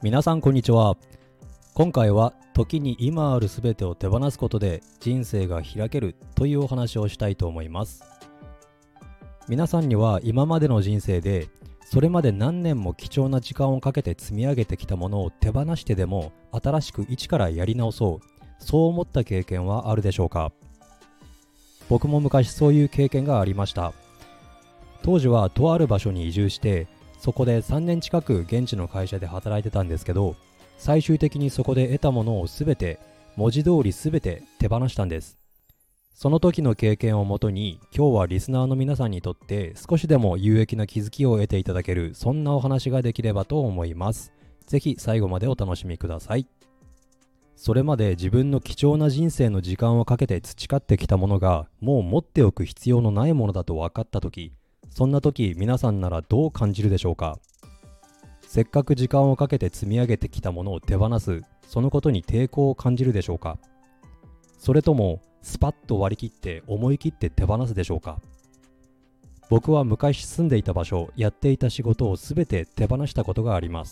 皆さんこんにちは。今回は時に今あるすべてを手放すことで人生が開けるというお話をしたいと思います。皆さんには今までの人生でそれまで何年も貴重な時間をかけて積み上げてきたものを手放してでも新しく一からやり直そう思った経験はあるでしょうか？僕も昔そういう経験がありました。当時はとある場所に移住してそこで3年近く現地の会社で働いてたんですけど、最終的にそこで得たものをすべて、文字通りすべて手放したんです。その時の経験をもとに、今日はリスナーの皆さんにとって少しでも有益な気づきを得ていただける、そんなお話ができればと思います。ぜひ最後までお楽しみください。それまで自分の貴重な人生の時間をかけて培ってきたものが、もう持っておく必要のないものだと分かった時、そんな時皆さんならどう感じるでしょうか？せっかく時間をかけて積み上げてきたものを手放す、そのことに抵抗を感じるでしょうか？それともスパッと割り切って思い切って手放すでしょうか？僕は昔住んでいた場所、やっていた仕事をすべて手放したことがあります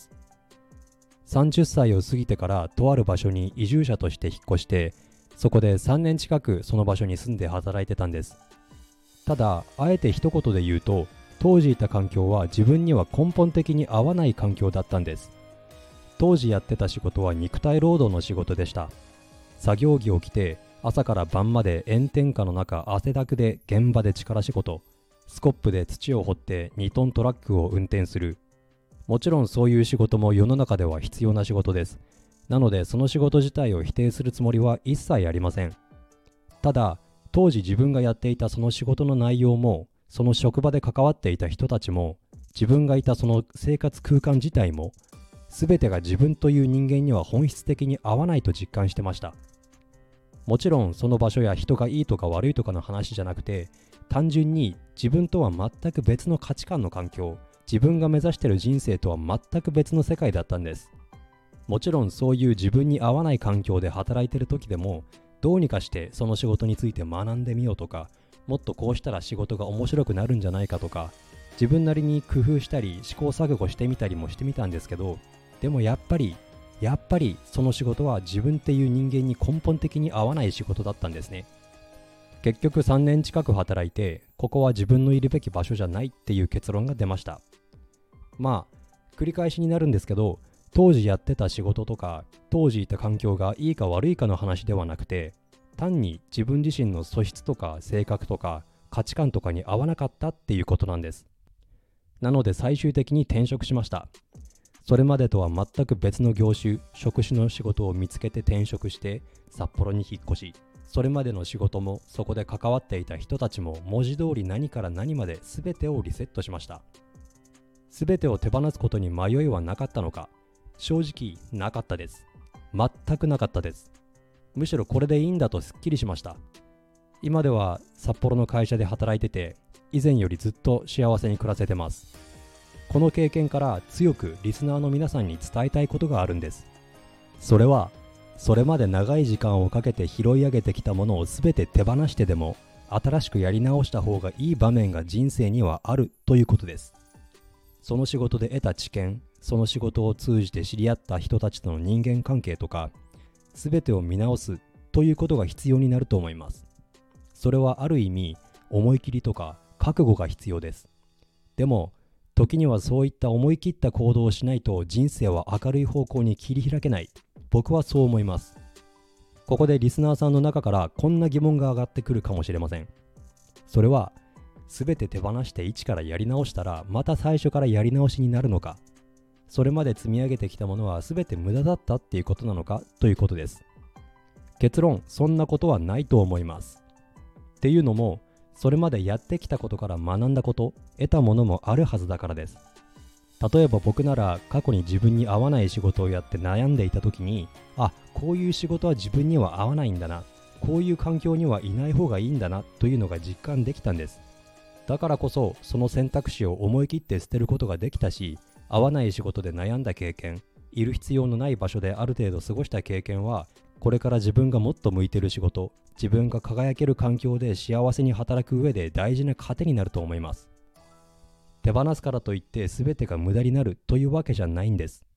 。30歳を過ぎてからとある場所に移住者として引っ越して、そこで3年近くその場所に住んで働いてたんです。ただ、あえて一言で言うと、当時いた環境は自分には根本的に合わない環境だったんです。当時やってた仕事は肉体労働の仕事でした。作業着を着て、朝から晩まで炎天下の中汗だくで現場で力仕事、スコップで土を掘って2トントラックを運転する。もちろんそういう仕事も世の中では必要な仕事です。なのでその仕事自体を否定するつもりは一切ありません。ただ、当時自分がやっていたその仕事の内容も、その職場で関わっていた人たちも、自分がいたその生活空間自体も、全てが自分という人間には本質的に合わないと実感してました。もちろんその場所や人がいいとか悪いとかの話じゃなくて、単純に自分とは全く別の価値観の環境、自分が目指している人生とは全く別の世界だったんです。もちろんそういう自分に合わない環境で働いている時でも、どうにかしてその仕事について学んでみようとか、もっとこうしたら仕事が面白くなるんじゃないかとか、自分なりに工夫したり試行錯誤してみたりもしてみたんですけど、でもやっぱりその仕事は自分っていう人間に根本的に合わない仕事だったんですね。結局3年近く働いて、ここは自分のいるべき場所じゃないっていう結論が出ました。繰り返しになるんですけど、当時やってた仕事とか当時いた環境がいいか悪いかの話ではなくて、単に自分自身の素質とか性格とか価値観とかに合わなかったっていうことなんです。なので最終的に転職しました。それまでとは全く別の業種、職種の仕事を見つけて転職して札幌に引っ越し、それまでの仕事もそこで関わっていた人たちも文字通り何から何まで全てをリセットしました。全てを手放すことに迷いはなかったのか？正直なかったです。全くなかったです。むしろこれでいいんだとすっきりしました。今では札幌の会社で働いてて、以前よりずっと幸せに暮らせてます。この経験から強くリスナーの皆さんに伝えたいことがあるんです。それは、それまで長い時間をかけて拾い上げてきたものを全て手放してでも、新しくやり直した方がいい場面が人生にはあるということです。その仕事で得た知見、その仕事を通じて知り合った人たちとの人間関係とか、全てを見直すということが必要になると思います。それはある意味、思い切りとか覚悟が必要です。でも、時にはそういった思い切った行動をしないと人生は明るい方向に切り開けない。僕はそう思います。ここでリスナーさんの中からこんな疑問が上がってくるかもしれません。それは、全て手放して一からやり直したらまた最初からやり直しになるのか、それまで積み上げてきたものは全て無駄だったっていうことなのかということです。結論、そんなことはないと思います。っていうのも、それまでやってきたことから学んだこと、得たものもあるはずだからです。例えば僕なら過去に自分に合わない仕事をやって悩んでいた時に、こういう仕事は自分には合わないんだな、こういう環境にはいない方がいいんだなというのが実感できたんです。だからこそ、その選択肢を思い切って捨てることができたし、合わない仕事で悩んだ経験、いる必要のない場所である程度過ごした経験は、これから自分がもっと向いている仕事、自分が輝ける環境で幸せに働く上で大事な糧になると思います。手放すからといって全てが無駄になるというわけじゃないんです。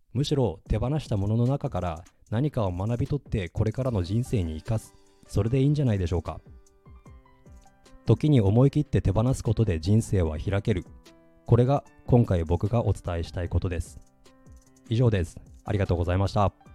むしろ手放したものの中から何かを学び取ってこれからの人生に生かす。それでいいんじゃないでしょうか。時に思い切って手放すことで人生は開ける。これが今回僕がお伝えしたいことです。以上です。ありがとうございました。